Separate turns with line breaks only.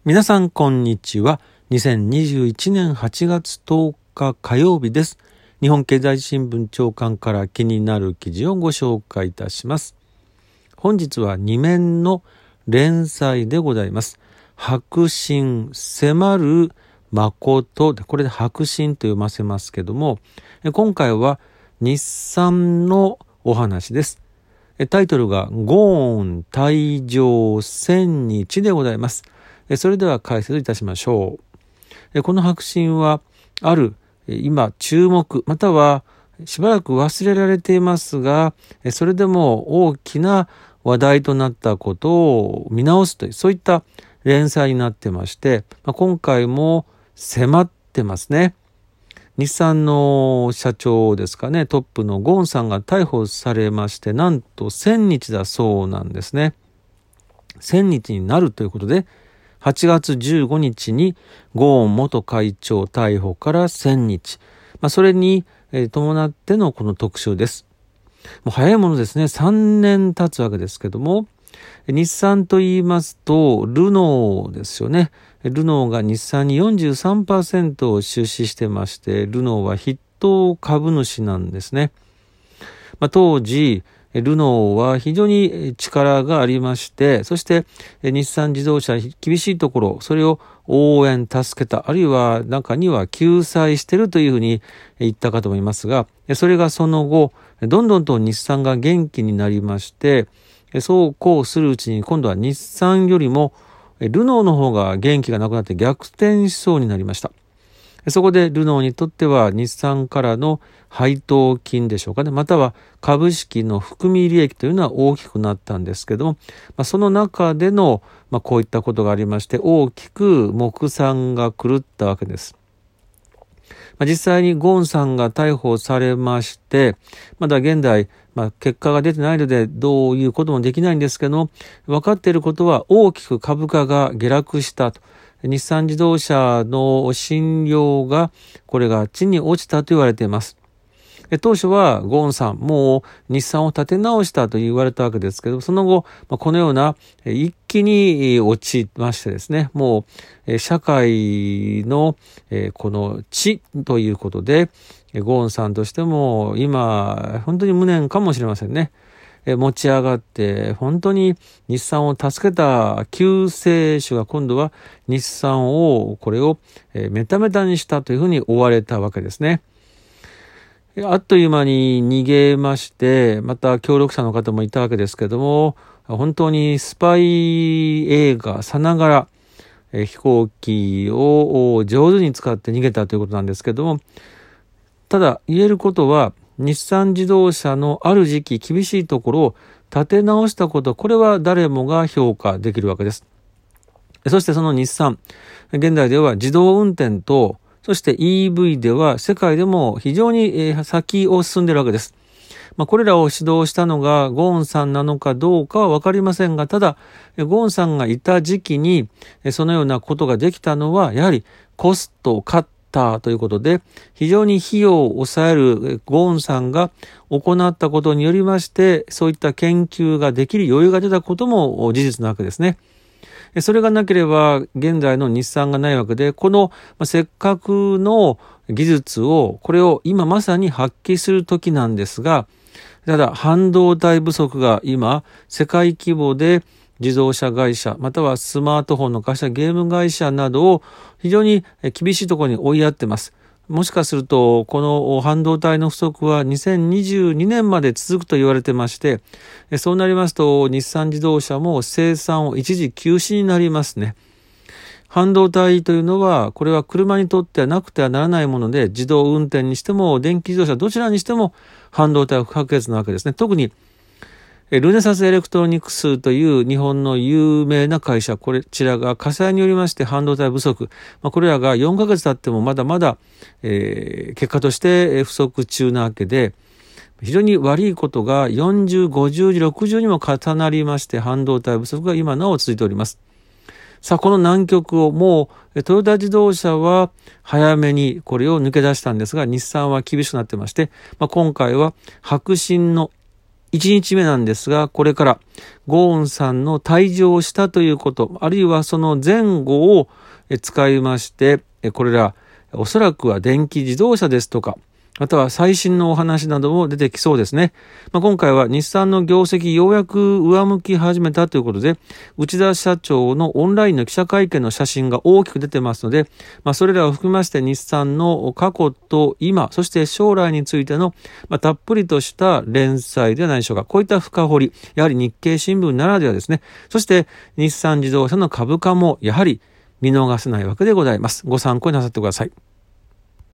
皆さんこんにちは。2021年8月10日火曜日です。日本経済新聞朝刊から気になる記事をご紹介いたします。本日は2面の連載でございます。迫真迫る誠で、これで迫真と読ませますけども、今回は日産のお話です。タイトルがゴーン退場1000日でございます。それでは解説いたしましょう。この迫真はある今注目またはしばらく忘れられていますが、それでも大きな話題となったことを見直すというそういった連載になってまして、今回も迫ってますね。日産の社長ですかね、トップのゴーンさんが逮捕されまして、なんと1000日だそうなんですね。1000日になるということで、8月15日にゴーン元会長逮捕から1000日。それに伴ってのこの特集です。もう早いものですね。3年経つわけですけども、日産と言いますと、ルノーですよね。ルノーが日産に 43% を出資してまして、ルノーは筆頭株主なんですね。当時、ルノーは非常に力がありまして、そして日産自動車厳しいところ、それを応援、助けた、あるいは中には救済しているというふうに言ったかと思いますが、それがその後、どんどんと日産が元気になりまして、そうこうするうちに今度は日産よりもルノーの方が元気がなくなって逆転しそうになりました。そこでルノーにとっては日産からの配当金でしょうかね、または株式の含み利益というのは大きくなったんですけども、その中での、こういったことがありまして大きく目算が狂ったわけです。実際にゴーンさんが逮捕されまして、まだ現在、結果が出てないのでどういうこともできないんですけど、分かっていることは大きく株価が下落したと。日産自動車の信用がこれが地に落ちたと言われています。当初はゴーンさんもう日産を立て直したと言われたわけですけど、その後このような一気に落ちましてですね、もう社会のこの地ということでゴーンさんとしても今本当に無念かもしれませんね。持ち上がって本当に日産を助けた救世主が今度は日産をこれをメタメタにしたというふうに追われたわけですね。あっという間に逃げまして、また協力者の方もいたわけですけども、本当にスパイ映画さながら飛行機を上手に使って逃げたということなんですけども、ただ言えることは日産自動車のある時期厳しいところを立て直したこと、これは誰もが評価できるわけです。そしてその日産、現在では自動運転とそして EV では世界でも非常に先を進んでいるわけです。これらを指導したのがゴーンさんなのかどうかは分かりませんが、ただゴーンさんがいた時期にそのようなことができたのはやはりコストをカッターということで、非常に費用を抑えるゴーンさんが行ったことによりまして、そういった研究ができる余裕が出たことも事実なわけですね。それがなければ現在の日産がないわけで、このせっかくの技術をこれを今まさに発揮する時なんですが、ただ半導体不足が今世界規模で自動車会社またはスマートフォンの会社、ゲーム会社などを非常に厳しいところに追いやってます。もしかするとこの半導体の不足は2022年まで続くと言われてまして、そうなりますと日産自動車も生産を一時休止になりますね。半導体というのはこれは車にとってはなくてはならないもので、自動運転にしても電気自動車どちらにしても半導体は不可欠なわけですね。特にルネサスエレクトロニクスという日本の有名な会社、こちらが火災によりまして半導体不足、これらが4ヶ月経ってもまだまだ、結果として不足中なわけで、非常に悪いことが40、50、60にも重なりまして、半導体不足が今なお続いております。さあ、この難局をもうトヨタ自動車は早めにこれを抜け出したんですが、日産は厳しくなってまして、今回は迫真の 1日目なんですが、これからゴーンさんの退場したということ、あるいはその前後を使いまして、これらおそらくは電気自動車ですとか、または最新のお話なども出てきそうですね。今回は日産の業績ようやく上向き始めたということで、内田社長のオンラインの記者会見の写真が大きく出てますので、それらを含めまして日産の過去と今、そして将来についての、たっぷりとした連載ではないでしょうか。こういった深掘り、やはり日経新聞ならではですね。そして日産自動車の株価もやはり見逃せないわけでございます。ご参考になさってください。